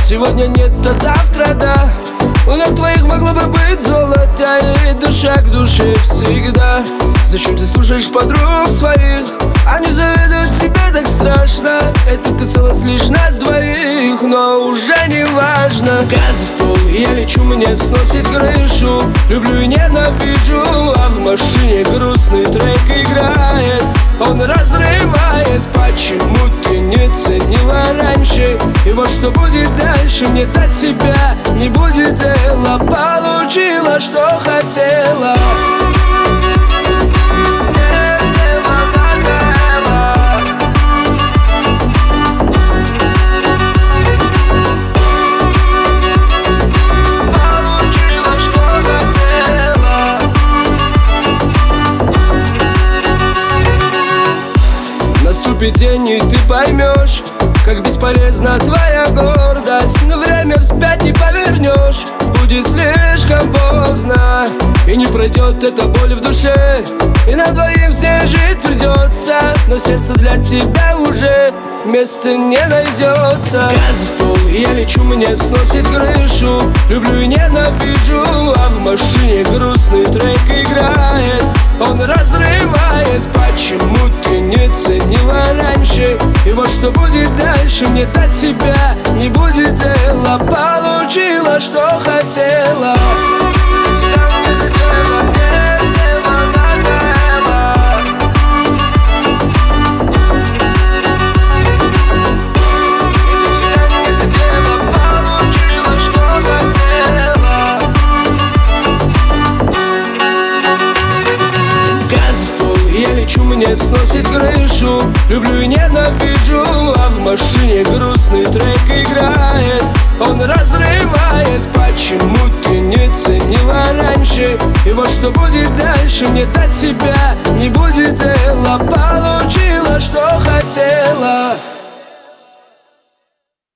Сегодня нет, а завтра да. У ног твоих могло бы быть золото, и душа к душе всегда. Зачем ты слушаешь подруг своих? Они завидуют тебе так страшно. Это касалось лишь нас двоих, но уже не важно. Газ в пол, я лечу, мне сносит крышу. Люблю и ненавижу, а в машине грустный трек играет. Он разрывает, почему ты не ценила раньше? И вот что будет дальше, мне до тебя не будет дела. Получила, что хотела. Наступит день, и ты поймешь, как бесполезна твоя гордость. Но время вспять не повернешь, будет слишком поздно. И не пройдет эта боль в душе, и нам двоим с ней жить придется. Но сердце для тебя уже места не найдется. Газ в пол, я лечу, мне сносит крышу. Люблю и ненавижу, а в машине грустный трек играет. Он разрывает, почему ты не ценила раньше? И вот что будет дальше, мне до тебя не будет дела. Получила, что хотела. Мне сносит крышу. Люблю и ненавижу, а в машине грустный трек играет. Он разрывает, почему ты не ценила раньше? И вот что будет дальше, мне до тебя не будет дела. Получила, что хотела.